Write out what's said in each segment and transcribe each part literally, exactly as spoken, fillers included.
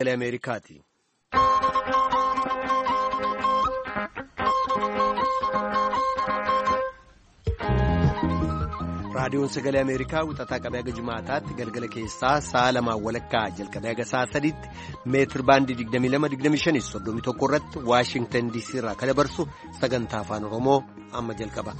Ameerikaati. raadiyoon sagalee Ameerikaa wixataa qabee haga Jimaataatti galgala keessaa sa'a lamaan walakkaa jalqabee haga sa'a sadiitti meetir baandii digdamii lama digdamii shanii soddomii tokko irratti Waashingtan D C irraa kan dabarsu sagantaa afaan Oromoo amma jalqaba.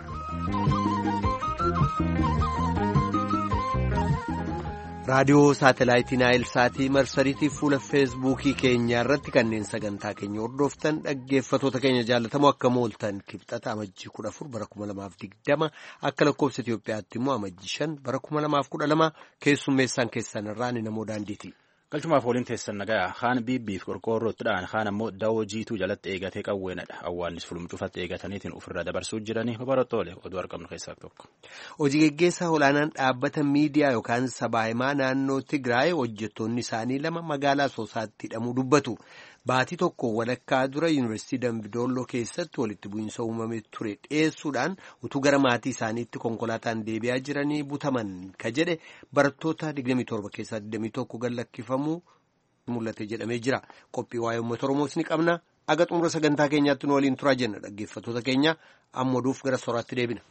raadiyoo saatelaayitii naayil saatii marsariitii fuula feesbuukii keenyaa irratti kanneen sagantaa keenya hordoftan dhaggeeffatoota keenya jaallatamoo akka mooltan kibxata amajjii kudha afur bara kuma lamaaf digdama akka lakkoofsa Itoophiyaatti immoo amajjii shan bara kuma lamaaf kudha lama keessummeessaan keessan irraa ni namoo daandiiti. Galchumaaf waliin teessan nagaa haan biibbiif qorqoorroottidhaan haan ammoo dawoo jiituu jalatti eegatee qawweenadha awwaannis fulumcufatti eegataniitiin ofirra dabarsuu jiranii barattoole oduu argamnu keessaa tokko. Hojii geggeessaa olaanaan dhaabbata miidiyaa yookaan sabaahimaa naannoo Tigraay hojjettoonni isaanii lama magaalaa Asoosaatti hidhamuu dubbatu. Baatii tokko walakkaa dura yuunivarsiitii Dambidolloo keessatti walitti bu'iinsa uumamee ture dhiyeessuudhaan utuu gara maatii isaaniitti konkolaataan deebi'aa jiranii butaman ka jedhe barattoota digdamii torba keessaa digdamii tokko gallakkifamuu mul'ate jedhamee jira. Qophii waa'ee uummata Oromoos ni qabna. Aga xumura sagantaa keenyaatti nu waliin turaa jenna dhaggeeffattoota keenya amma oduuf gara sooraatti deebina.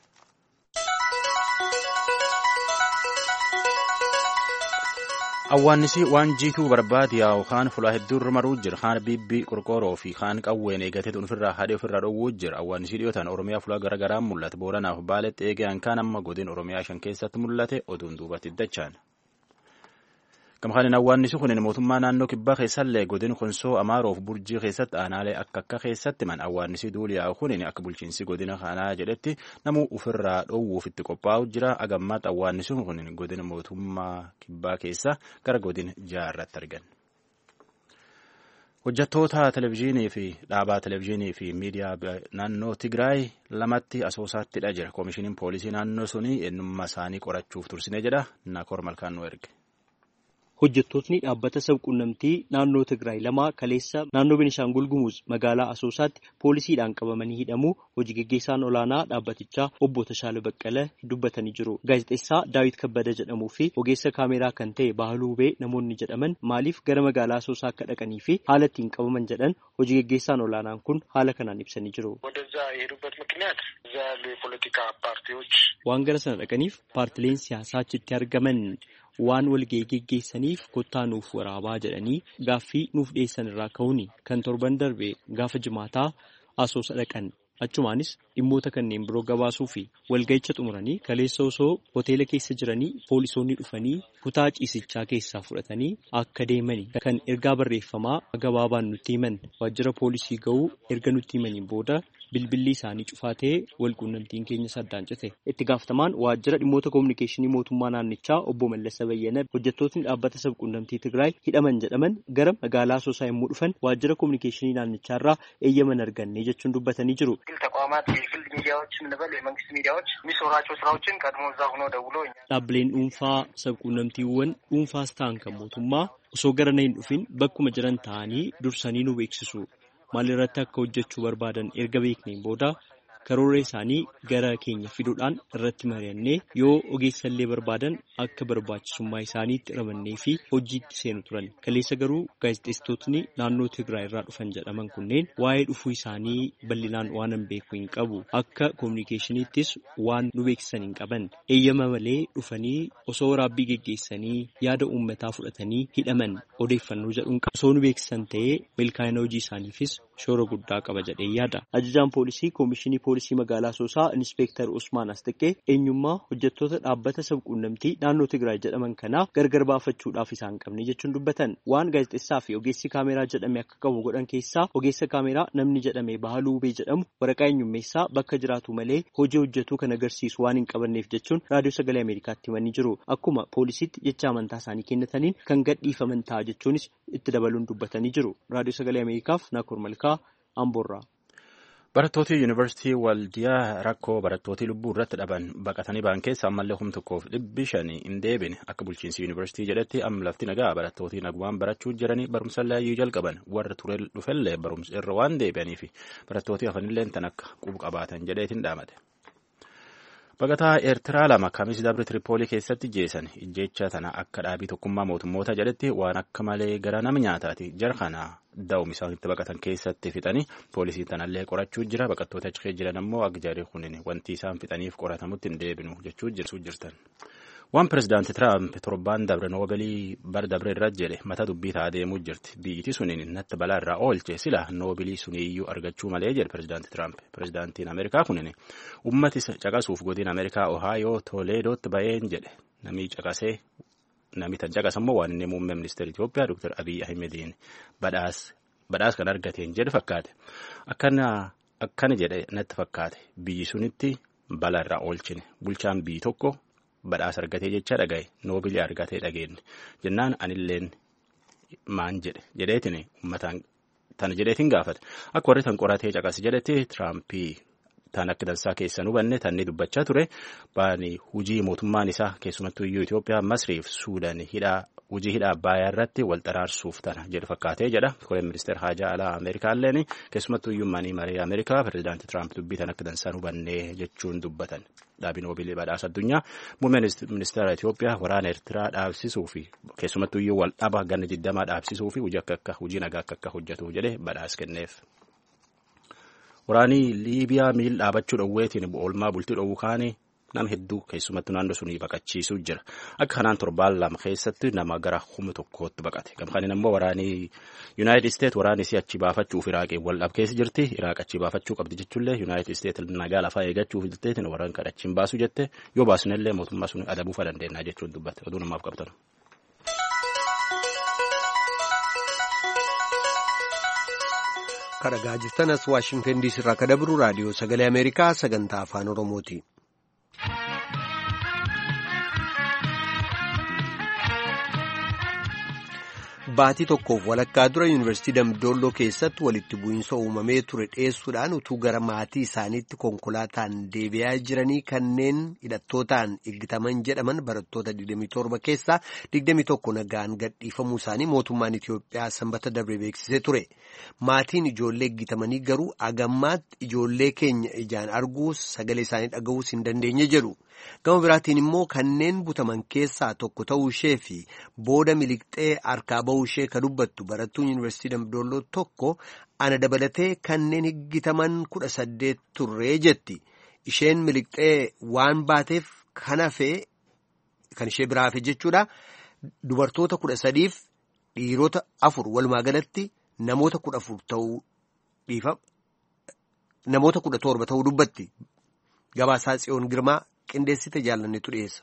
Awwaannisi waan jiituu barbaade yaa'u kaan fulaa hedduurra maruu jira kaan biibbii qorqooroo fi kaan qawween eegatee ofirraa hadhee ofirraa dhowwuu jira awwaannisi dhiyootaan Oromiyaa fulaa garaagaraan mul'ate Booranaaf Baaleetti eegaan kaan amma godin Oromiyaa shan keessatti mul'ate oduun duubatti dachaan. Gamkaan awwaannisi kun mootummaa naannoo kibbaa keessallee godin Konsoo Amaaroof Burjii keessatti aanaalee akka akka keessatti man awwaannisi duuliyaa kun akka bulchiinsi godina kanaa jedhetti namuu ofirraa dhowwuuf itti qophaa'u jira agammaatti awwaannisi kun godina mootummaa kibbaa keessa gara godin jaarratti argan. Hojjettoota televizyiinii fi dhaabaa televizyiinii fi miidiyaa naannoo Tigraay lamatti Asoosaatti jira. Koomishiniin poolisii naannoo suni eenyummaa isaanii qorachuuf tursinee jedha Naakor Malkaan nu erge. Hojjettootni dhaabbata sabquunnamtii naannoo Tigraay lama kaleessa naannoo Benishaangul Gumuz magaalaa Asoosaatti poolisiidhaan qabamanii hidhamuu hojii geggeessaan olaanaa dhaabbatichaa obbo Tashaale Baqqalee dubbatanii jiru. Gaazexeessaa Daawit Kabbada jedhamuu fi ogeessa kaameraa kan ta'e Baahiluu Hubee namoonni jedhaman maaliif gara magaalaa Asoosaa akka dhaqanii fi haala ittiin qabaman jedhan hojii geggeessaan olaanaan kun haala kanaan ibsanii jiru. Waan gara sana dhaqaniif paartileen siyaasaa achitti argaman waan walga'ii geggeessaniif kottaa nuuf waraabaa jedhanii gaaffii nuuf dhiyeessan irraa ka'uuni kan torban darbe gaafa jimaataa Asoosa dhaqan achumaanis dhimmoota kanneen biroo gabaasuu fi walga'icha xumuranii kaleessa osoo hoteela keessa jiranii poolisoonni dhufanii kutaa ciisichaa keessaa fudhatanii akka deemani kan ergaa barreeffamaa gabaabaan nutti himan waajjira poolisii ga'uu erga nutti himaniin booda bilbilli isaanii cufaa ta'ee walquunnamtiin keenya saddaan cite. Itti gaafatamaan waajjira dhimmoota koominikeeshinii mootummaa naannichaa obbo Mallasa Bayyana hojjettootni dhaabbata sabquunnamtii Tigraay hidhaman jedhaman gara magaalaa Asoosaa yommuu dhufan waajjira koominikeeshinii naannichaarraa eeyyaman arganne jechuun dubbatanii jiru. Dhaabbileen dhuunfaa sabquunnamtiiwwan dhuunfaas ta'an kan mootummaa osoo gara na hin dhufin bakkuma jiran ta'anii dursanii nu beeksisu. Maalirratti akka hojjechuu barbaadan erga beekneen booda karoora isaanii gara keenya fiduudhaan irratti mari'annee yoo ogeessallee barbaadan akka barbaachisummaa isaaniitti ramannee fi hojiitti seenu turan. Kaleessa garuu gaazexeessitootni naannoo Tigraay irraa dhufan jedhaman kunneen waa'ee dhufuu isaanii bal'inaan waan hin beeku hin qabu. Akka koominikeeshiniittis waan nu beeksisan hin qaban. Eeyyama malee dhufanii osoo waraabbii geggeessanii yaada uummataa fudhatanii hidhaman odeeffannoo jedhuun osoo nu beeksisan ta'ee milkaa'ina hojii isaaniifis shoora guddaa qaba jedhee yaada. Ajajaan poolisii koomishinii poolisii magaalaa Asoosaa Inspektar Usmaan Astiqee eenyummaa hojjettoota dhaabbata sabquunnamtii naannoo Tigraay jedhaman kanaa gargar baafachuudhaaf isaan qabne jechuun dubbatan. Waan gaazexeessaa fi ogeessi kaameraa jedhame akka qabu godhan keessaa ogeessa kaameraa namni jedhame Baahiluu Hubee jedhamu waraqaa eenyummeessaa bakka jiraatu malee hojii hojjetuu kan agarsiisu waan hin qabanneef jechuun raadiyoo sagalee Ameerikaatti himanii jiru. Akkuma poolisiitti jecha amantaa isaanii kennataniin kan gadhiifaman ta'a jechuunis itti dabaluun dubbatanii jiru. Raadiyoo sagalee Ameerikaaf Naakor Malkaa Amboorraa. Barattooti yuunivarsiitii Waldiyaa rakkoo barattooti lubbuu irratti dhaban baqatanii ba'an keessa ammallee humna tokkoof dhibbi shanii hin deebine akka bulchiinsi yuunivarsiitii jedhetti amma lafti nagaa barattooti nagumaan barachuu jiranii barumsa laayyuu jalqaban warra ture dhufellee barumsa irra waan deebi'aniif barattooti hafanillee tan akka quba qabaatan jedheetiin dhaamate. Baqataa Eertiraa lama Kamiis Dabre Tiripoolii keessatti jeesan ijjecha tana akka dhaabii tokkummaa mootummoota jedhetti waan akka malee gara nama nyaataati. Jara kana da'um isaanitti baqatan keessatti fixanii poolisii tanallee qorachuu jira. Baqattoota achi jiran ammoo akka jarri kunin wanti isaan fixaniif qoratamutti hin deebinu jechuu jirtan. Waan pirezidaantii Tiraamp torbaan dabre noobilii bar dabre irra jedhe mata dubbii ta'aa deemuu jirti. Biyyiti suniin natti balaa irraa oolche sila noobilii suniyyuu argachuu malee jedhe pirezidaantii Tiraamp. Pirezidaantiin Ameerikaa kunin ummati caqasuuf godina Ameerikaa Ohaayoo Tooleedootti ba'een jedhe. Namni caqasee namni tan caqasammoo waan inni muummee ministeera Itoophiyaa Dr. Abiy Ahimediin badhaas badhaas kan argateen jedhe fakkaate. Akkana akkana jedhe natti fakkaate. Biyyi sunitti balaa irraa oolchine. Bulchaan biyyi tokko badhaasa argatee jecha dhagaye noobilii argatee dhageenye jennaan anilleen maan jedhe jedheetiin uummataan tana jedheetiin gaafate akka warri tan qoratee caqasi jedhetti Tiraampii tan akka dansaa keessan hubanne tanni dubbachaa ture baani hujii mootummaan isaa keessumattuu iyyuu Itoophiyaa Masriif Suudaan hidhaa hujii hidhaa Abbaayyaa irratti wal xaraarsuuf tana jedhu fakkaatee jedha koreen ministeera haajaa alaa Ameerikaalleen keessumattuu iyyuu manii maree Ameerikaa pirezidaantii Tiraamp dubbii tan akka dansaan hubanne jechuun dubbatan. Dhaabiin noobilii badhaasa addunyaa muummeen ministeera Itoophiyaa waraana Eertiraa dhaabsisuu fi keessumattuu iyyuu wal dhaba ganna digdamaa dhaabsisuu fi hojii akka akka hojii nagaa akka akka hojjetu jedhee badhaasa kenneef. Waraanii Liibiyaa miil dhaabachuu dhowweetiin oolmaa bultii dhowwuu kaanii nama hedduu keessumattuu naannoo sunii baqachiisuu jira. Akka kanaan torbaan lama keessatti nama gara kuma tokkootti baqate. Gamkaaniin ammoo waraanii Yuunaayitid Isteet waraanni si achi baafachuuf Iraaqii wal dhabkeessa jirti. Iraaq achi baafachuu qabdi jechuullee Yuunaayitid Isteet nagaa lafaa eeggachuuf jetteetiin waraan kadhachiin baasuu jette yoo baasunillee mootummaa sun adabuufa dandeenya jechuun dubbate. Oduu namaaf qabtan. Kadhagaa jirtanas Waashingtan diisii irraa kadabru raadiyoo sagalee Ameerikaa sagantaa afaan Oromooti. Baatii tokkoof walakkaa dura yuunivarsiitii Dambidolloo keessatti walitti bu'iinsa uumamee ture dheessuudhaan utuu gara maatii isaaniitti konkolaataan deebi'aa jiranii kanneen hidhattootaan eeggataman jedhaman barattoota digdamii torba keessaa digdamii tokko nagaan gadhiifamuu isaanii mootummaan Itoophiyaa sanbata darbe beeksisee ture. Maatiin ijoollee eeggatamanii garuu agammaatti ijoollee keenya ijaan arguus sagalee isaanii dhaga'uus hin dandeenye jedhu. Gama biraatiin immoo kanneen butaman keessaa tokko ta'uu ishee fi booda miliqxee harkaa ba'uu ishee ka dubbattu barattuun yuunivarsiitii Dambidolloo tokko ana dabalatee kanneen eeggataman kudha saddeet turree jetti. Isheen miliqxee waan baateef kan hafee kan ishee biraa hafe jechuudha. Dubartoota kudha sadiif dhiirota afur walumaa galatti namoota kudha afur ta'uu dhiifa namoota kudha torba ta'uu dubbatti. Gabaasaa Tsiyoon Girmaa. Qindeessite jaallannetu dhiyeessa.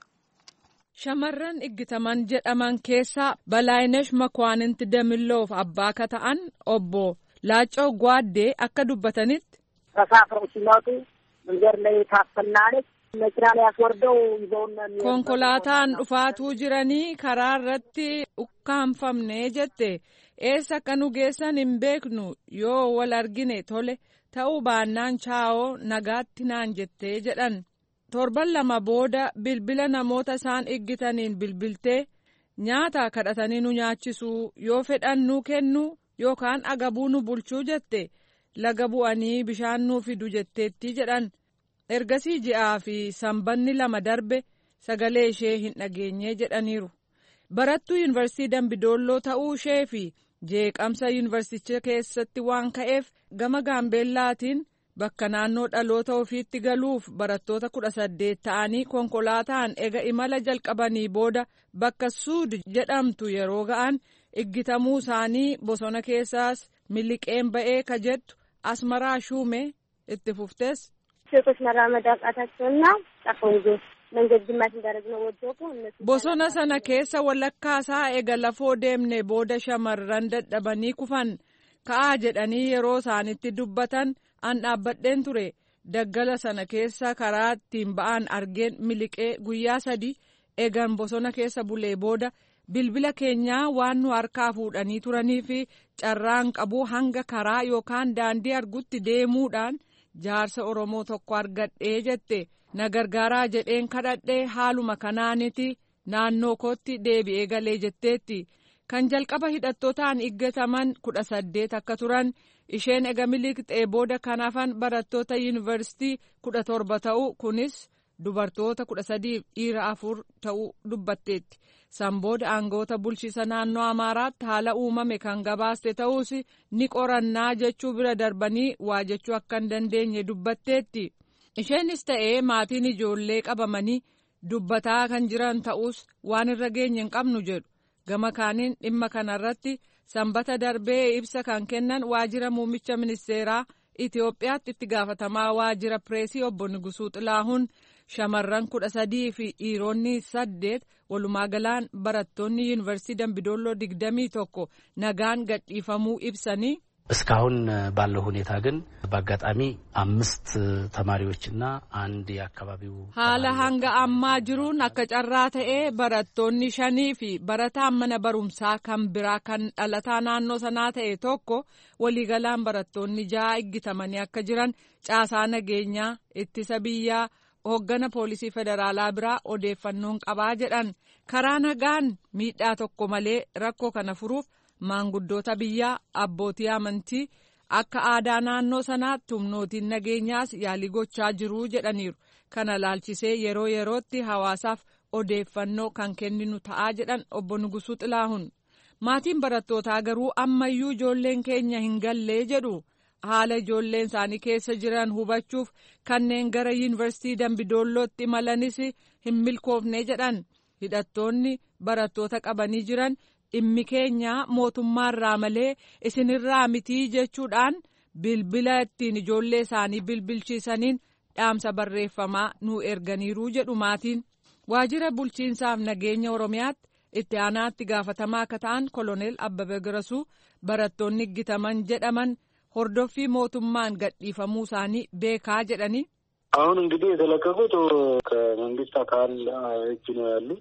Shamarran eeggataman jedhaman keessaa Balaayinesh Makwaaninti Damilloof abbaa ka ta'an obbo Laaccoo Gwaaddee akka dubbatanitti. Tasaafara ሲመጡ መንገድ ላይ ታፈናለች መኪና ላይ ያስወርደው ይዘውና konkolaataan dhufaatuu jiranii karaa irratti ukkaanfamne jette eessa akka nu geessan hin beeknu yoo wal argine tole ta'uu baannaan chaa'oo nagaatti naan jettee jedhan. Torban lama booda bilbila namoota isaan eeggataniin bilbiltee nyaata kadhatanii nu nyaachisuu yoo fedhan nu kennu yookaan agabuu nu bulchuu jette laga bu'anii bishaan nuu fidu jetteetti jedhan. Ergasii ji'aa fi sanbanni lama darbe sagalee ishee hin dhageenye jedhaniiru. Barattuu yuunivarsiitii Dambidolloo ta'uu ishee fi jeeqamsa yuunivarsiitii keessatti waan ka'eef gama Gaambeellaatiin. Bakka naannoo dhaloota ofiitti galuuf barattoota kudha saddeet ta'anii konkolaataan ega imala jalqabanii booda bakka suud jedhamtu yeroo ga'an eeggatamuu isaanii bosona keessaas miliqeen ba'ee ka jettu Asmaraa Shumee itti fuftes. ሴቶች መራመድ አቃታቸውና ጫካው ይዞ መንገድ ግማሽ እንዳደረግነው ወጥቶ bosona sana keessa walakkaasaa ega lafoo deemne booda shamarran dadhabanii kufan ka'aa jedhanii yeroo isaanitti dubbatan. An dhaabbadheen ture daggala sana keessa karaa ittiin ba'an argeen miliqee guyyaa sadi eegan bosona keessa bulee booda bilbila keenyaa waan nu harkaa fuudhanii turanii fi carraan qabuu hanga karaa yookaan daandii argutti deemuudhaan jaarsa Oromoo tokko argadhee jette na gargaaraa jedheen kadhadhee haaluma kanaaniti naannoo kootti deebi'ee galee jetteetti. Kan jalqaba hidhattootaan eeggataman kudha saddeet akka turan isheen ega miliqxee booda kan hafan barattoota yuunivarsiitii kudha torba ta'u kunis dubartoota kudha sadiif dhiira afur ta'uu dubbatteetti. Sanbooda aangoota bulchiisa naannoo Amaaraatti haala uumame kan gabaaste ta'us ni qorannaa jechuu bira darbanii waa jechuu akka hin dandeenye dubbatteetti. Isheenis ta'ee maatiin ijoollee qabamanii dubbataa kan jiran ta'us waan irra geenye hin qabnu jedhu. Gama kaaniin dhimma kanarratti sanbata darbee ibsa kan kennan waajjira muummicha ministeeraa Itoophiyaatti itti gaafatamaa waajjira pireesii obbo Nugusuu Xilaahuun shamarran kudha sadii fi dhiironni saddeet walumaa galaan barattoonni yuunivarsiitii Dambidolloo digdamii tokko nagaan gadhiifamuu ibsanii እስካሁን ባለው ሁኔታ ግን በአጋጣሚ አምስት ተማሪዎችና አንድ የአካባቢው haala hanga ammaa jiruun akka carraa ta'ee barattoonni shanii fi barataan mana barumsaa kan biraa kan dhalataa naannoo sanaa ta'e tokko waliigalaan barattoonni ja'a iggitamanii akka jiran caasaa nageenyaa ittisa biyyaa hooggana poolisii federaalaa biraa odeeffannoon qabaa jedhan. Karaa nagaan miidhaa tokko malee rakkoo kana furuuf maanguddoota biyyaa abbootii amantii akka aadaa naannoo sanaatti humnootiin nageenyaas yaalii gochaa jiru jedhaniiru. Kana laalchisee yeroo yerootti hawaasaaf odeeffannoo kan kenninu ta'aa jedhan obbo Nugusuu Xilaahuun. Maatiin barattootaa garuu ammayyuu ijoolleen keenya hin gallee jedhu. Haala ijoolleen isaanii keessa jiran hubachuuf kanneen gara yuunivarsiitii Dambidoollootti imalanis hin milkoofne jedhan. Hidhattoonni barattoota qabanii jiran dhimmi keenya mootummaarraa malee isinirraa mitii jechuudhaan bilbila ittiin ijoollee isaanii bilbilchiisaniin dhaamsa barreeffamaa nu erganiiru jedhu maatiin. Waajjira bulchiinsaaf nageenya Oromiyaatti itti aanaatti gaafatamaa akka ta'an koloneel Abbabee Garasuu barattoonni iggitaman jedhaman hordoffii mootummaan gadhiifamuu isaanii beekaa jedhanii. አሁን እንግዲህ የተለቀቁት ከመንግስት አካል እጅ ነው ያሉት።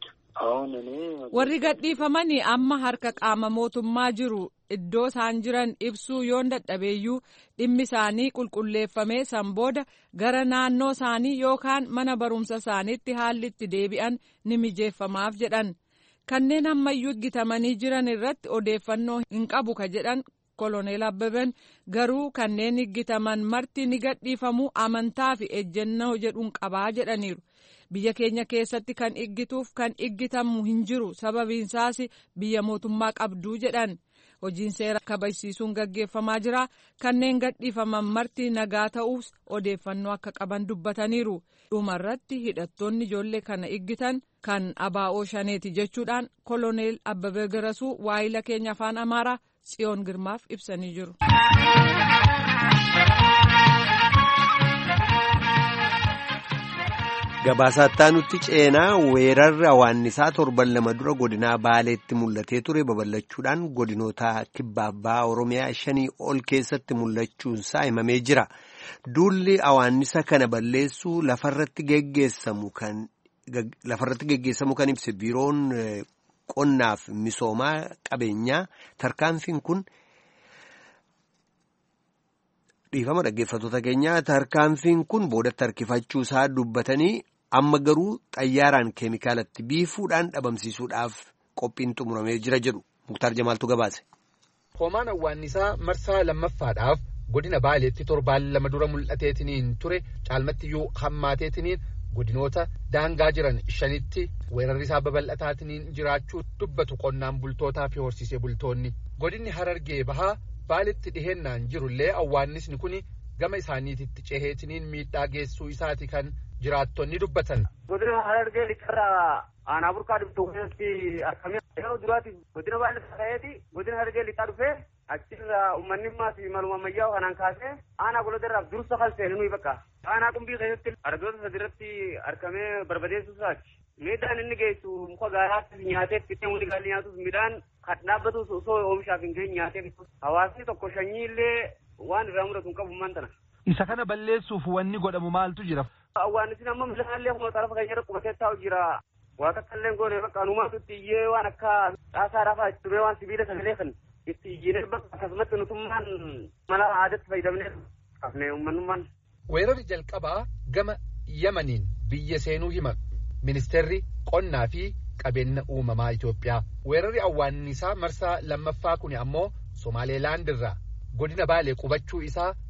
warri gadhiifamanii amma harka qaama mootummaa jiru iddoo isaan jiran ibsuu yoon dadhabeeyyuu dhimmi isaanii qulqulleeffamee sanbooda gara naannoo isaanii yookaan mana barumsa isaaniitti haalli itti deebi'an ni mijeeffamaaf jedhan. Kanneen ammayyuu iggitamanii jiran irratti odeeffannoo hin qabu ka jedhan koloneel Abbabeen garuu kanneen iggitaman marti ni gadhiifamuu amantaa fi ejjennoo jedhuun qabaa jedhaniiru. Biyya keenya keessatti kan iggituuf kan iggitamu hin jiru sababiinsaas biyya mootummaa qabduu jedhan. Hojiin seera kabachiisuun gaggeeffamaa jira. Kanneen gadhiifaman marti nagaa ta'uus odeeffannoo akka qaban dubbataniiru. Dhumarratti hidhattoonni ijoollee kana iggitan kan abaa'oo shaneeti jechuudhaan koloneel Abbabee Garasuu waayila keenya afaan Amaaraa Tsiyoon Girmaaf ibsanii jiru. Gabaasaa nutti ceenaa weerarri hawaannisaa torban lama dura godinaa Baaleetti mul'atee ture babal'achuudhaan godinoota kibba Oromiyaa shanii ol keessatti mul'achuunsaa himamee jira. Duulli hawaannisa kana balleessuu lafarratti geggeessamu kan lafarratti geggeessamu kan ibse biiroon qonnaaf misoomaa qabeenyaa tarkaanfiin kun dhiifama dhaggeeffattoota keenyaa tarkaanfiin kun boodatti harkifachuu isaa dubbatanii amma garuu xayyaaraan keemikaalatti biifuudhaan dhabamsiisuudhaaf qophiin xumuramee jira jedhu Muktaar Jamaaltu gabaase. Hoomaan hawaannisaa marsaa lammaffaadhaaf godina Baaleetti torbaan lama dura mul'ateetiniin ture caalmattiyyuu hammaateetiniin godinoota daangaa jiran shanitti weerarri isaa babal'ataatiniin jiraachuu dubbatu qonnaan bultootaa fi horsiisee bultoonni. Godinni Harargee Bahaa Baaleetti dhihennaan jirullee hawaannisni kun gama isaaniititti ceheetiniin miidhaa geessuu isaati kan jiraattonni dubbatan. Godina Harargee lixarraa aanaa burqaa dhuftu keessatti argamee yeroo duraati godina Baaleetti ta'eeti godina Harargee lixaa dhufee achirraa uummanni maatii maluma ammayyaa kanaan kaasee aanaa golodarraaf dursa kan seenu nuyi bakka aanaa qumbii keessatti argoota sadirratti argamee barbadeessuu isaati. Miidhaan inni geessu muka gaaraatti nyaatee fitee wali gaalli nyaatuuf midhaan kan dhaabbatu osoo oomishaaf hin geenye nyaatee hawaasni tokko sanyii illee waan irraa mudatu hin qabu mantana. Isa kana balleessuuf wanni godhamu maaltu jira? Hawaasni amma midhaanillee akkuma xarafa keenya irra qubatee taa'u jira. Waa takkallee goone bakka anumaatu itti iyyee waan akka xaasaa rafaa itti turee waan sibiila sagalee kan itti iyyee bakka akkasumatti nutummaan mala aadaatti fayyadamnee qabnee uummanummaan. Weerarri jalqabaa gama Yamaniin biyya seenuu hima ministeerri qonnaa fi qabeenya uumamaa Itoophiyaa. Weerarri hawaannisaa marsaa lammaffaa kun ammoo Somaaleelaand irraa godina Baalee qubachuu isaa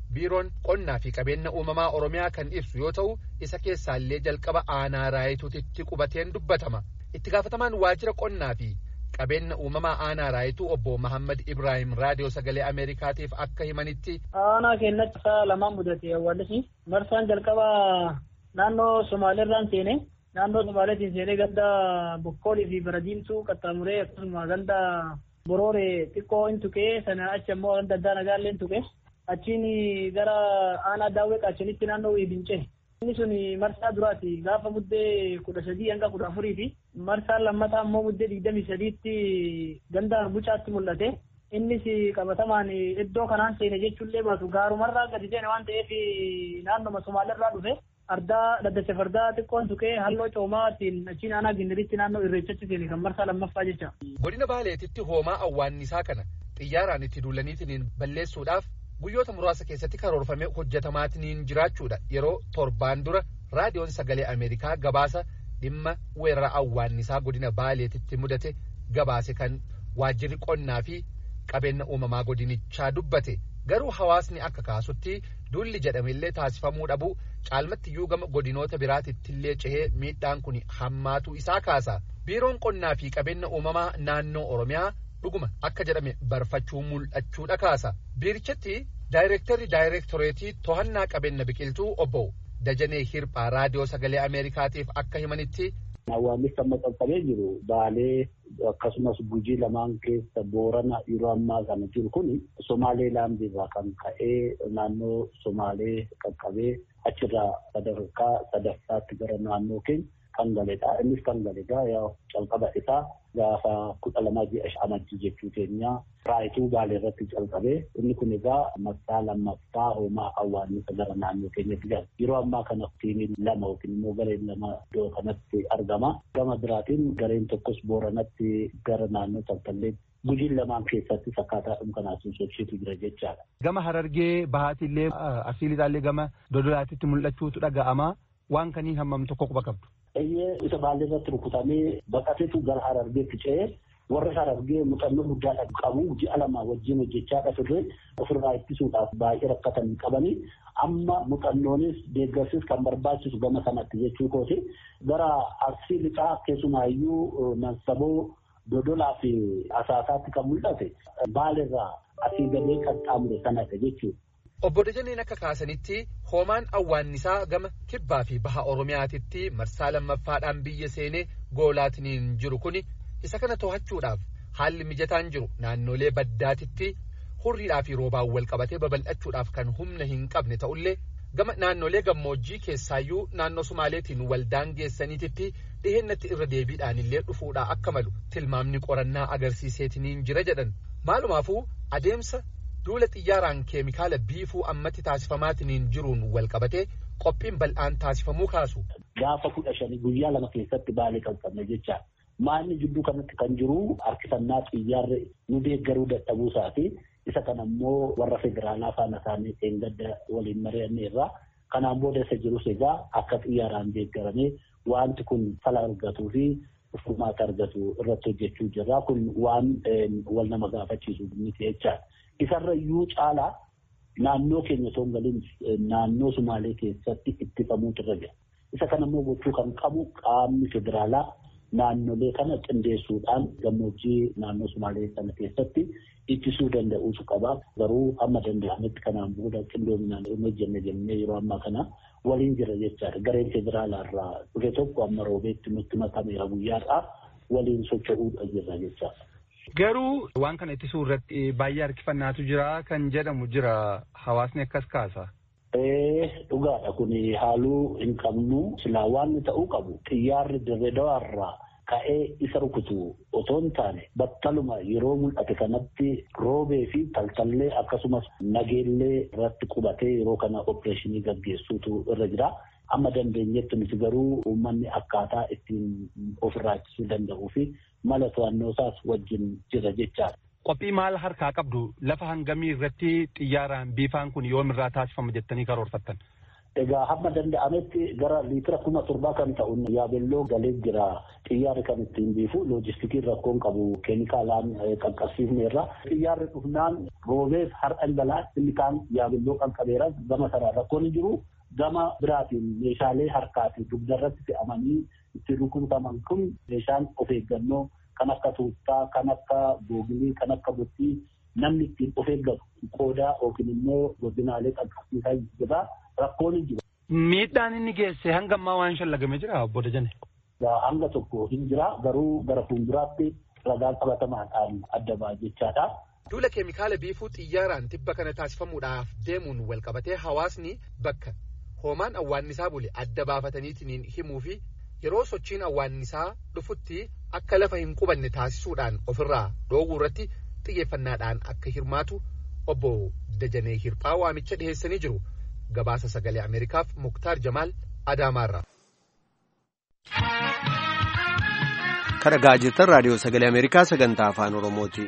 biiroon qonnaa fi qabeenya uumamaa Oromiyaa kan ibsu yoo ta'u isa keessaallee jalqaba aanaa raayituutitti qubateen dubbatama. Itti gaafatamaan waajjira qonnaa fi qabeenya uumamaa aanaa raayituu obbo Mahammad Ibrahim raadiyoo sagalee Ameerikaatiif akka himanitti. Aanaa keenyatti isaa lamaan mudate awwaalisi marsaan jalqaba naannoo Somaaleerraan seenee naannoo Somaaleetiin seenee ganda Bokkoolii fi Baradiimtuu qaxxaamuree akkasuma ganda Borooree xiqqoo hin tuqee sana achi ammoo ganda addaa nagaallee hin tuqee achiin gara aanaa daawwee qaachanitti naannoo Wiibincee. Inni sun marsaa duraati gaafa muddee kudha sadii hanga kudha afurii fi marsaan lammataa ammoo muddee digdamii sadiitti ganda Bucaatti mul'ate. Innis qabatamaan iddoo kanaan seene jechuullee baatu gaarumarraa gadi seene waan ta'eef naannoma Somaaleerraa dhufe ardaa daddacha fardaa xiqqoon tuqee halloo coomaatiin achiin aanaa Gindiritti naannoo Irreechaatti seene kan marsaa lammaffaa jecha. Godina Baaleetitti hoomaa awwaannisaa kana xiyyaaraan itti duulaniitiin balleessuudhaaf guyyoota muraasa keessatti karoorfamee hojjetamaatiin jiraachuudha yeroo torbaan dura raadiyoon sagalee Ameerikaa gabaasa dhimma weerara awwaannisaa godina Baaleetitti mudate gabaase kan waajjirri qonnaa fi qabeenya uumamaa godinichaa dubbate garuu hawaasni akka kaasutti duulli jedhamillee taasifamuu dhabu caalmatti iyyuu gama godinoota biraatittillee cehee miidhaan kun hammaatu isaa kaasa. Biiroon qonnaa fi qabeenya uumamaa naannoo Oromiyaa dhuguma akka jedhame barfachuu mul'achuudha kaasa. Biirichatti daayirektarri daayirektoreetii to'annaa qabeenya biqiltuu obbo Dajanee Hirphaa raadiyoo sagalee Ameerikaatiif akka himanitti. Awwaannis amma qaqqabee jiru Baalee akkasumas Gujii lamaan keessa Boorana yeroo ammaa kana jiru kun Somaaleelaand irraa kan ka'ee naannoo Somaalee qaqqabee achirraa sadarkaa sadaffaatti gara naannoo keenya kan galedha. Innis kan galedha yaa calqaba isaa gaafa kudha lamaa ji'a amajjii jechuu keenya raayituu Baalee irratti calqabee inni kun egaa marsaa lammaffaa hoomaa awwaannisa gara naannoo keenyatti gala. Yeroo ammaa kana tiimiin lama yookiin immoo gareen lama iddoo kanatti argama. Gama biraatiin gareen tokkos Booranatti gara naannoo Taltallee Gujiin lamaan keessatti akkaataa kanaatiin sochiitu jira jechaadha. Gama Harargee Bahaatillee Asiilitaallee gama Dodolaatitti mul'achuutu dhaga'ama. Waan kaniin hammam tokko quba qabdu. Eeyyee isa Baalee irratti rukutamee baqateetu gara Harargeetti ce'ee warra Harargee muuxannoo guddaa qabu ji'a lama wajjin hojjechaa turre ofirraa ittisuudhaaf baay'ee rakkatan qabanii amma muuxannoonis deeggarsis kan barbaachisu gama sanatti jechuu kooti gara Arsii Lixaa keessumaayyuu Nansaboo Dodolaa fi Asaasaatti kan mul'ate Baaleerraa asii gadee qaxxaamure sanadha jechuudha. Obbo Dajaneen akka kaasanitti hoomaan awwaannisaa gama kibbaa fi baha Oromiyaatitti marsaa lammaffaadhaan biyya seenee goolaatiin jiru kuni isa kana to'achuudhaaf haalli mijataan jiru naannolee baddaatitti hurriidhaa fi roobaan wal qabatee babal'achuudhaaf kan humna hin qabne ta'ullee gama naannolee gammoojjii keessaayyuu naannoo Sumaaleetiin waldaan geessaniititti dhihennatti irra deebiidhaan illee dhufuudhaa akka malu tilmaamni qorannaa agarsiiseetiniin jira jedhan. Maalumaafuu adeemsa duula xiyyaaraan keemikaala biifuu ammatti taasifamaatiin jiruun wal qabatee qophiin bal'aan taasifamuu kaasu. Gaafa kudha shanii guyyaa lama keessatti Baalee qaqqabne jecha maanni jidduu kanatti kan jiru harkifannaa xiyyaarri nu deeggaruu dadhabuu isaati. Isa kana immoo warra federaalaa faana isaanii eeggadda waliin mari'annee irraa kanaan booda isa jirus egaa akka xiyyaaraan deeggaramee wanti kun fala argatuu fi furmaata argatu irratti hojjechuu jirra. Kun waan wal nama gaafachiisu miti jechaadha. Isarra iyyuu caalaa naannoo keenya osoo hin galin naannoo Sumaalee keessatti ittifamuutu irra jira. Isa kana immoo gochuu kan qabu qaamni federaalaa naannolee kana qindeessuudhaan gammoojjii naannoo Sumaalee sana keessatti ittisuu danda'uutu qaba. Garuu amma danda'ametti kanaan booda qindoominaan hin hojjenne jennee yeroo ammaa kana waliin jira jechaadha. Gareen federaalaa irraa dhufe tokko amma roobeetti nutti makameera guyyaadhaa waliin socho'uudha jirra jechaadha. Garuu waan kana ittisuu irratti baay'ee harkifannaatu jira kan jedhamu jira hawaasni akkas kaasa. Dhugaadha kun haaluu hin qabnu silaa waan ta'uu qabu xiyyaarri dirree dawaarraa ka'ee isa rukutu otoo hin taane battaluma yeroo mul'ate kanatti roobee fi taltallee akkasumas nageellee irratti qubatee yeroo kana opereeshinii gaggeessuutu irra jira. Amma dandeenyetti nuti garuu uummanni akkaataa ittiin ofirraa ittisuu danda'uu fi mala to'annoo isaas wajjin jira jechaadha. Qophii maal harkaa qabdu lafa hangamii irratti xiyyaaraan biifaan kun yoomirraa taasifama jettanii karoorfattan? Egaa hamma danda'ametti gara liitira kuma torbaa kan ta'u yaabelloo galee jira. Xiyyaarri kan ittiin biifu loojistikiin rakkoon qabu keemikaalaan qaqqabsiifne irra. Xiyyaarri dhufnaan roobees har'a balaa inni kaan yaabelloo qaqqabeera gama sarara rakkoon jiru. Gama biraatiin meeshaalee harkaatiin dugdarratti fe'amanii itti rukutaman kun meeshaan of eeggannoo kan akka tuuttaa, kan akka googilii, kan akka bottii namni ittiin of eeggatu qoodaa yookiin immoo godinaalee qaqqabsiisaa jira. Rakkoon jira. Miidhaan inni geesse hanga ammaa waan shallagame jira obbo Dajane. Hanga tokko hin jira garuu gara fuulduraatti ragaa qabatamaadhaan adda ba'a jechaadha. Duula keemikaala biifuu xiyyaaraan tibba kana taasifamuudhaaf deemuun wal qabatee hawaasni bakka hoomaan awwaannisaa bule adda baafataniitiin himuu fi yeroo sochiin awwaannisaa dhufutti akka lafa hin qubanne taasisuudhaan ofirraa dhoowwuu irratti xiyyeeffannaadhaan akka hirmaatu obbo Dajanee Hirphaa waamicha dhiheessanii jiru. Gabaasa sagalee Ameerikaaf Muktaar Jamaal Adaamaarraa. Kan dhaggeeffachaa jirtan raadiyoo sagalee Ameerikaa sagantaa afaan Oromooti.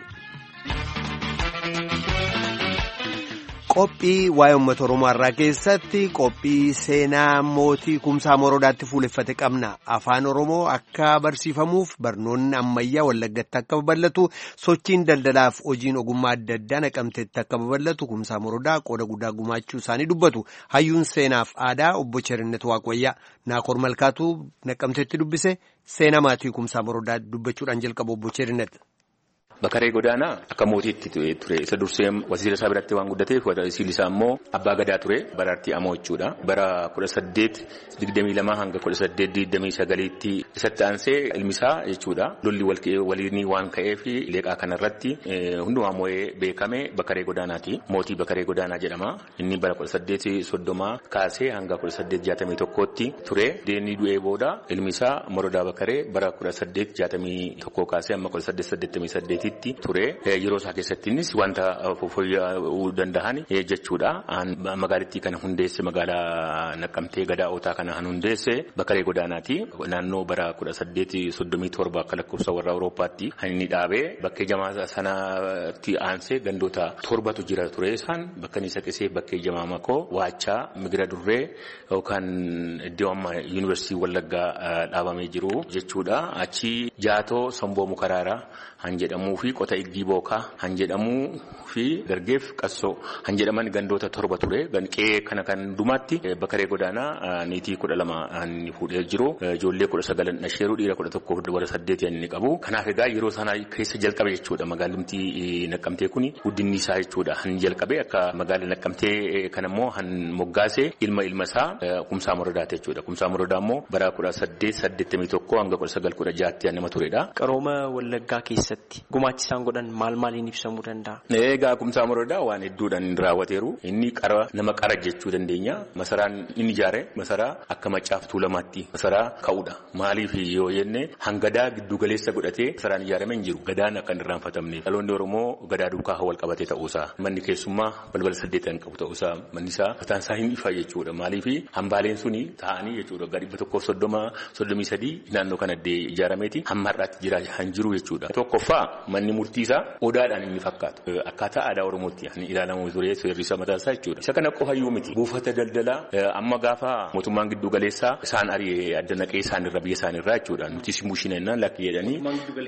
Qophii waa'ee uummata Oromoo irraa keessatti qophii seenaa mootii Kumsaa Morodaatti fuuleffate qabna. Afaan Oromoo akka barsiifamuuf barnoonni ammayyaa Wallaggatti akka babal'atu sochiin daldalaaf hojiin ogummaa adda addaa Naqamteetti akka babal'atu Kumsaa Morodaa qooda guddaa gumaachuu isaanii dubbatu. Hayyuun seenaaf aadaa obbo Cherinnet Waaqwayyaa Naakoor Malkaatuu Naqamteetti dubbise seenaa maatii Kumsaa Morodaa dubbachuudhaan jalqabu obbo Cherinnet. Bakaree Godaanaa akka mootiitti ture isa dursee wasiira isaa biratti waan guddateef wasiirri isaa immoo abbaa gadaa ture bara artii amoo jechuudha. Bara kudha saddeet digdamii lamaa hanga kudha saddeet digdamii sagaliitti isatti aansee ilmi isaa jechuudha. Lolli waliinii waan ka'eef leeqaa kanarratti hundumaa moo'ee beekame Bakaree Godaanaati. Mootii Bakaree Godaanaa jedhama. Inni bara kudha saddeet soddomaa kaasee hanga kudha saddeet jaatamii tokkootti ture. Deemni du'ee booda ilmi isaa Morodaa Bakaree bara kudha saddeet jaatamii tokkoo kaasee amma kudha saddeet saddeettamii saddeet ture yeroo isaa keessattis wanta fooyya'uu danda'an jechuudha. Magaalittii kana hundeesse magaalaa Naqqamtee Gadaa'ootaa kana hundeesse Bakaree Godaanaati. Naannoo bara kudha saddeet soddomii torba akka lakkoofsa warra Awurooppaatti kan inni dhaabee bakkee jamaa sanatti aansee gandoota torbatu jira ture. Isaan bakka inni saqisee bakkee jamaa makoo Waachaa Migira Durree yookaan iddoo amma yuunivarsiitii Wallaggaa dhaabamee jiru jechuudha. Achi Jaatoo Samboo Mukaraaraa han jedhamuu fi qota iggii bookaa han jedhamuu fi dargeef qassoo han jedhaman gandoota torba ture. Qe'ee kana kan dhumaatti Bakaree Godaanaa niitii kudha lama han fuudhee jiru. Ijoollee kudha sagalan dhasheeruu dhiira kudha tokkoof wara saddeet inni qabu. Kanaaf egaa yeroo sana keessa jalqabe jechuudha. Magaalimtii Naqqamtee kuni guddinni isaa jechuudha. Han jalqabe akka magaalaa Naqqamtee kanammoo han moggaase ilma ilma isaa Kumsaa Morodaati jechuudha. Kumsaa Morodaa immoo bara kudha saddeet saddeettamii tokkoo hanga kudha sagal kudha jaatti nama turedha. Qarooma Wallaggaa keessatti gumaachi isaan godhan maal maaliin ibsamuu danda'a? Egaa Kumsaa Morodaa waan hedduudhaan raawwateeru. Inni qara nama qara jechuu dandeenya. Masaraan inni ijaare masaraa akka Maccaaf Tuulamaatti masaraa ka'uudha. Maaliif yoo jenne hangadaa giddu galeessa godhatee masaraan ijaarame hin jiru. Gadaan akka hin irraanfatamne. Dhaloonni Oromoo gadaa duukaa wal qabatee ta'uusaa. Manni keessummaa balbala saddeetan qabu ta'uusaa. Manni isaa mataan isaa hin ifa jechuudha. Maaliif hambaaleen suni taa'anii jechuudha. Gadi dhibba tokkoof soddoma soddomii sadii naannoo kanatti ijaarameeti. Hamma har'aatti jira han jiru jechuudha. Tokkoffaa manni murtii isaa odaadhaan inni fakkaatu. Akkaataa aadaa Oromootti ani ilaalamu ture seerri isaa mataa isaa jechuudha. Isa kana qofa iyyuu miti. Buufata daldalaa amma gaafa mootummaan giddu galeessaa isaan ari'ee adda naqee isaan irra biyya isaan irraa jechuudha. Nuti simushinennaan lakki jedhanii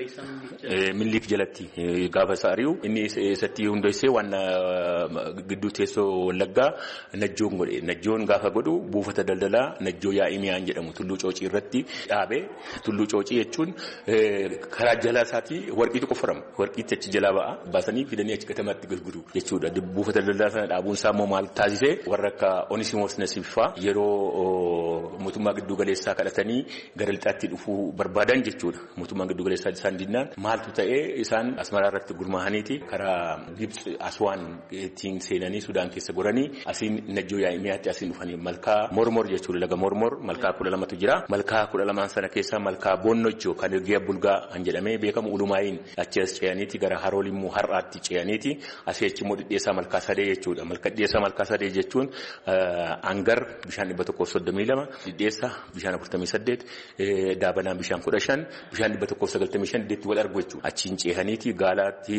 Miniliik jalatti gaafa isaa ari'u inni isatti hundeessee waan gidduu teessoo Wallaggaa Najjoon godhe. Najjoon gaafa godhu buufata daldalaa Najjoo Yaa'imiyaan jedhamu Tulluu Coocii irratti dhaabee Tulluu Coocii jechuun karaa jalaa isaatii warqiitu qofforama. Warqiitti achi jalaa ba'a. Baasanii fidanii achi gatamatti gurguru jechuudha. Buufata daldalaa sana dhaabuun isaa immoo maal taasisee warra akka Onisimoos Nasiifaa yeroo mootummaa giddu galeessaa kadhatanii gara lixaatti dhufuu barbaadan jechuudha. Mootummaa giddu galeessaa isaan dinnaan maaltu ta'ee isaan Asmaraa irratti gurmaahaniiti karaa Gibsi Aswaan ittiin seenanii Sudaan keessa goranii asiin Najjoo Yaa'imiyaatti asiin dhufanii malkaa Mormor jechuudha. Laga Mormor malkaa kudha lamatu jira. Malkaa kudha lamaan sana keessaa malkaa Boonnojjoo kan Irgee Bulgaa kan jedhamee beekamu Ulumaayin achi as ce'aniiti gara haroo limmuu har'aatti ce'aniiti asii achi immoo dhidheessaa malkaa sadee jechuudha. Malka dhidheessaa malkaa sadee jechuun hangar bishaan dhibba tokkoof soddomii lama, dhidheessaa bishaan afurtamii saddeet, daabanaan bishaan kudha shan, bishaan dhibba tokkoof sagaltamii shan iddootti wal argu jechuudha. Achiin ce'aniiti gaalaatti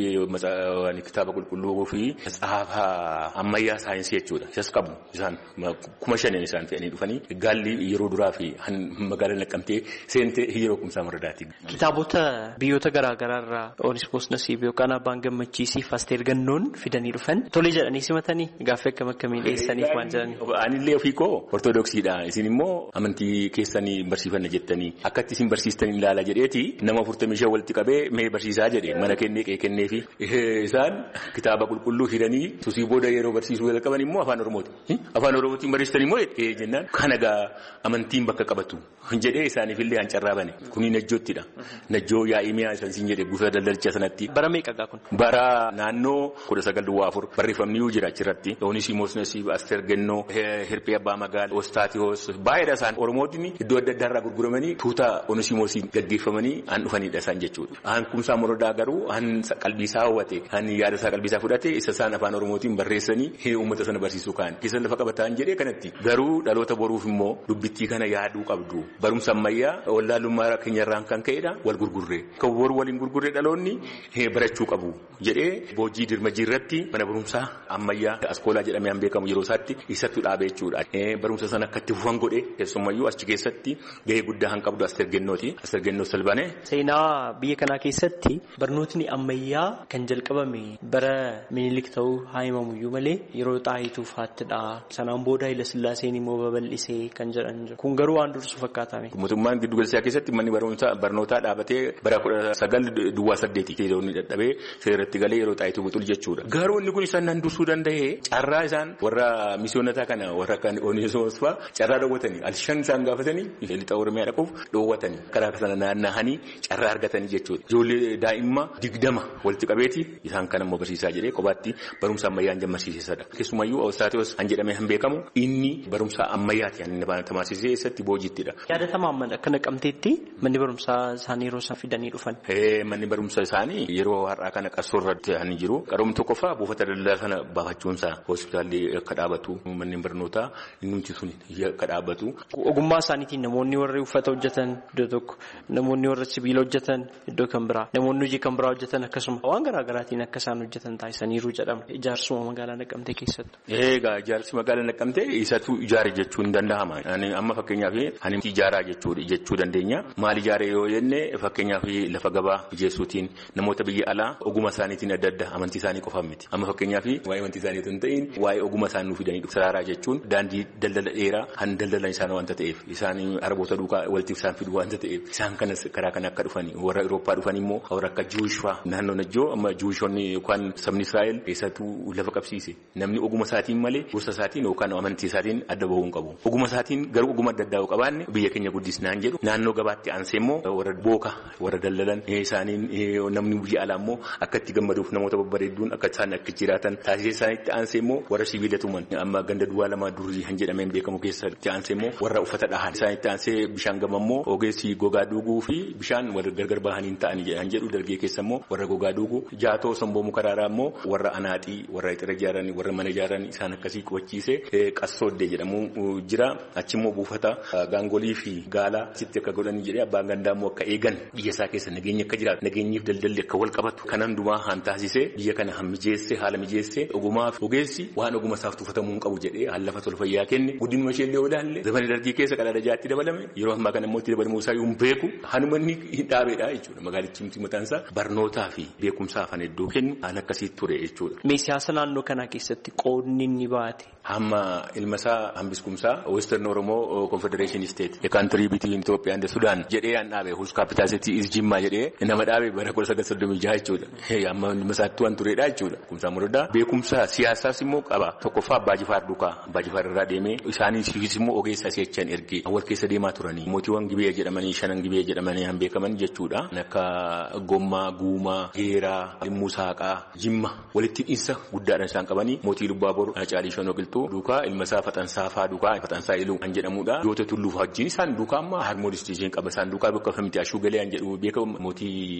kitaaba qulqulluu fi tsaafa ammayyaa saayinsii jechuudha. Isas qabu isaan kuma shanin isaan fe'anii dhufanii gaalli yeroo duraa fi magaalaa Naqqamtee seentee yeroo kumsaa maradaati. Kitaabota biyyoota garaa garaarraa Onismoos Nasiib yookaan Abbaan Gammachiisiif Asteer Gannoon fidanii dhufan tolee jedhanii simatanii gaaffii akkam akkamii dhiyeessaniif maal jedhanii? Anillee ofii koo ortodoksiidha. Isin immoo amantii keessanii barsiifanna jettanii akkatti isin barsiistanii ilaala jedheeti nama afurtamii shan walitti qabee mee barsiisaa jedhe mana kennee qe'ee kenneefi isaan kitaaba qulqulluu hidhanii susii booda yeroo barsiisuu jalqaban immoo afaan Oromooti. Afaan Oromootiin barsiistanii immoo ee jennaan kan egaa amantiin bakka qabatu jedhee isaaniifillee hancarraa bane kuni najjoottidha. Najjoo yaa'imiyaa isin jedhe buufata daldalcha sanatti. Bara meeqagaa kun? Bara naannoo kudha sagal duwwaa afur barreeffamni yoo jira achirratti. Onismoos Nasiib, Asteer Gannoo, Hirphee Abbaa Magaala, Ostaatiyoos baay'eedha isaan Oromootiin iddoo adda addaarraa gurguramanii tuuta Onismoosiin gaggeeffamanii aan dhufanidha isaan jechuudha. Aan kumsaa morodaa garuu aan qalbiisaa hawwate, aan yaadasaa qalbiisaa fudhate isa isaan afaan Oromootiin barreessanii uummata sana barsiisuu kaan. Keessan lafa qabataan jedhee kanatti garuu dhaloota boruuf immoo dubbittii kana yaaduu qabdu. Barumsa ammayyaa wallaalummaa keenyarraan kan ka'edha wal gurgurree. Kan boru waliin gurgurree dhaloonni barachuu qabu jedhee boojii dirmajii irratti mana barumsaa ammayyaa askoolaa jedhamee beekamu yeroo isaatti isattu dhaabee jechuudha. Barumsa sana akka itti fufan godhe keessumayyuu achi keessatti gahee guddaa kan qabdu Asteer Gannooti. Asteer Gannoo Salbanee. Seenaa biyya kanaa keessatti barnootni ammayyaa kan jalqabame bara Minilik ta'uu haa himamuyyuu malee yeroo Xaayituu faattidha. Sanaan booda Haayila Sillaaseen immoo babal'isee kan jedhan jiru. Kun garuu waan dursu fakkaatame. Mootummaan giddugalsaa keessatti manni barnootaa dhaabatee bara kudha sagal duwwaa saddeeti seeronni dadhabee seeratti galee yeroo Xaayituu buxul jechuudha. Garuu inni kun isaan nan dursuu danda'ee carraa isaan warra misiyoonataa kana warra kan Onismoos fa'aa carraa dhoowwatanii al shan isaan gaafatanii lixa Oromiyaa dhaquuf dhoowwatanii karaa sana naanna'anii carraa argatanii jechuudha. Ijoollee daa'imma digdama walitti qabeeti isaan kan ammoo barsiisaa jedhee kophaatti barumsa ammayyaan jammarsiisesadha. Keessumayyuu Ostaatiyoos han jedhamee han beekamu inni barumsa ammayyaati han inni tamaarsiisee keessatti boojittidha. Yaadatamaa mana akka Naqqamteetti manni barumsaa isaanii yeroo isaan fidanii dhufan. Manni barumsa isaanii yeroo har'aa kana qarsoo irratti han jiru. Qaroom tokkoffaa buufata daldalaa sana baafachuunsaa hospitaalli akka dhaabatu manneen barnootaa innumti sun akka dhaabatu. Ogummaa isaaniitiin namoonni warri uffata hojjetan iddoo tokko namoonni warri sibiila hojjetan iddoo kan biraa namoonni hojii kan biraa hojjetan akkasuma waan garaa garaatiin akka isaan hojjetan taasisaniiru jedhama. Ijaarsuma magaalaa Naqqamtee keessatti. Egaa ijaarsi magaalaa Naqqamtee isatu ijaare jechuun ni danda'ama. Amma fakkeenyaaf ani ijaaraa jechuu dandeenya. Maal ijaare yoo jenne fakkeenyaaf lafa gabaa ijeessuutiin namoota biyya alaa ogummaa isaaniitiin adda adda amantii isaanii qofaan miti. Amma fakkeenyaaf waa'ee amantii isaanii hin ta'in waa'ee ogummaa isaanii nuuf fidanii dhufu. Saraaraa jechuun daandii daldala dheeraa han daldalan isaan waanta ta'eef isaan araboota duukaa walitti isaan fidu waanta ta'eef isaan kanas karaa kana akka dhufanii warra Awurooppaa dhufan immoo warra akka Juushfaa naannoo Najjoo amma Juushonni yookaan sabni Israa'el keessattuu lafa qabsiise namni ogummaa isaatiin malee gosa isaatiin yookaan amantii isaatiin adda bahuu hin qabu. Ogummaa isaatiin garuu ogummaa adda addaa qabaanne biyya keenya guddisnaan jedhu naannoo gabaatti aansee immoo warra booka warra daldalan isaaniin namni biyya alaa immoo akka itti gammaduuf namoota babbareedduun akka isaan akka jiraatan taasisee isaanitti aansee immoo warra sibiila tuman amma ganda duwwaa lama durii han jedhameen beekamu keessatti aansee immoo warra uffata dhahan isaanitti aansee bishaan gama immoo ogeessi gogaa duuguu fi bishaan warra gargar bahaniin ta'anii han jedhu dargee keessa immoo warra gogaa duuguu jaatoo somboo mukaraaraa immoo warra anaaxii warra ixira ijaaran warra mana ijaaran isaan akkasii qubachiisee qassooddee jedhamu jira achi immoo buufata gaangolii fi gaalaa sitti akka godhanii jedhee abbaan gandaa immoo akka eegan biyya isaa keessa nageenya akka jiraatu nageenyiif daldalli akka wal qabatu kan hundumaa han taasisee biyya kana han mijeesse haala mijeesse ogumaaf ogeessi waan oguma isaaf tuffatamuu hin qabu jedhee hallafa tol fayyaa kenne guddinuma ishee illee olaallee zamani dargii keessa qadaada jaatti dabalame yeroo ammaa kana immoo itti dabalamuu isaa yoo hin beeku hanuma inni hin dhaabeedha jechuudha magaalichi miti mataan isaa barnootaa fi beekumsaaf han iddoo kennu haala akkasiitti ture jechuudha. Mee siyaasa naannoo kanaa keessatti qoodni inni baate. Hamma ilma isaa hambiskumsaa Western Oromoo Confederation State a country between Ethiopia and Sudan jedhee an dhaabe whose capital city is Jimma jedhee nama dhaabe bara kudha sagal soddomii jaha jechuudha. Amma ilma isaatti waan turedha jechuudha. Kumsaa morodaa beekumsa siyaasaas immoo qaba. Tokkoffaa Abbaa Jifaar duukaa Abbaa Jifaar irraa deemee isaaniis immoo ogeessa seechan ergee wal keessa deemaa turanii mootiiwwan gibee jedhamanii shanan gibee jedhamanii han beekaman jechuudha. Akka Gommaa, Guumaa, Geeraa, Limmuu Saaqaa, Jimma walitti dhiinsa guddaadhaan isaan qabanii mootii Lubbaabor Caalii Shonoo Qilxuu duukaa ilma isaa Faxansaa faa duukaa Faxansaa Iluu kan jedhamudha. Yoota tulluuf wajjin isaan duukaa amma harmonistii isheen qaba isaan duukaa bakka famiti ashuu galee kan jedhu beekamu mootii warra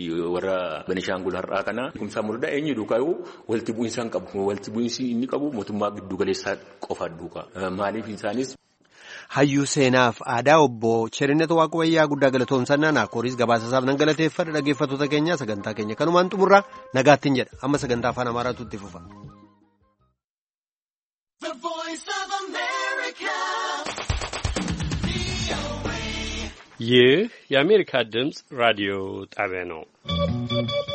gara Benishaangul har'aa kana kumsaa murdaa eenyu duukaa yoo walitti bu'iinsa hin qabu walitti bu'iinsi inni qabu mootummaa giddu galeessaa qofa duukaa maaliif isaanis. Hayyuu seenaaf aadaa obbo Cherinet Waaqayyaa guddaa galatoomsannaa Naakooris gabaasasaaf nan galateeffadha dhaggeeffattoota keenya sagantaa keenya kanumaan xumurraa nagaattiin jedha amma sagantaa afaan Amaaraatu itti fufa. ይህ የአሜሪካ ድምፅ ራዲዮ ጣቢያ ነው።